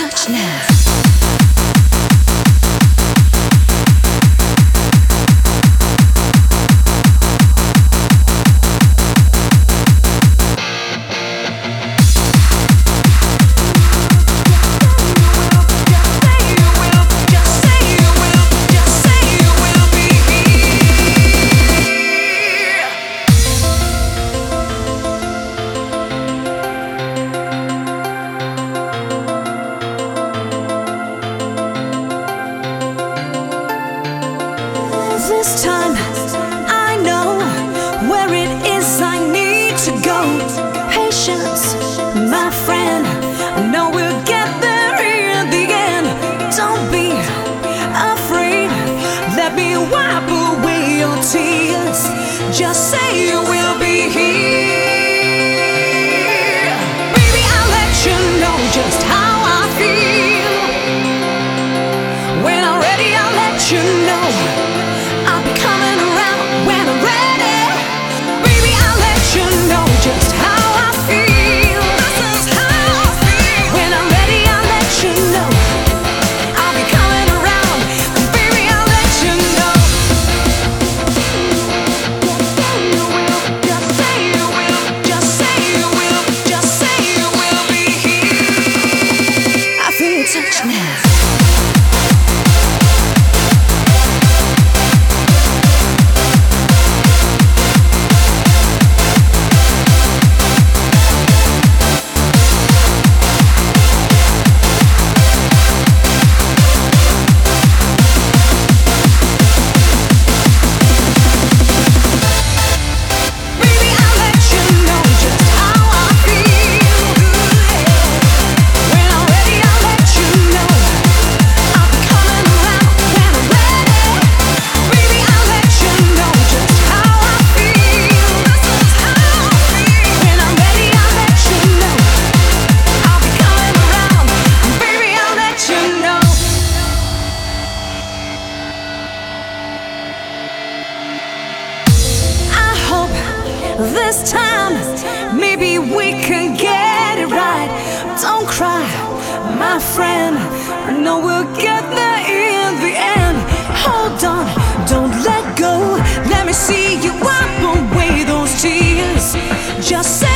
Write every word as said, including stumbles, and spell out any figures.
touch now. This time I know where it is I need to go. Patience, my friend, I know we'll get there in the end. Don't be afraid, let me wipe away your tears. Just say you will be here. Baby, I'll let you know just how I feel. When I'm ready, I'll let you know. I'll be coming around when I'm ready. Baby, I'll let you know just how I feel. This is how I feel. When I'm ready, I'll let you know. I'll be coming around, and baby, I'll let you know. Just say you will, just say you will, just say you will be here. I feel your touch now. This time, maybe we can get it right. Don't cry, my friend, I know we'll get there in the end. Hold on, don't let go. Let me see you wipe away those tears. Just say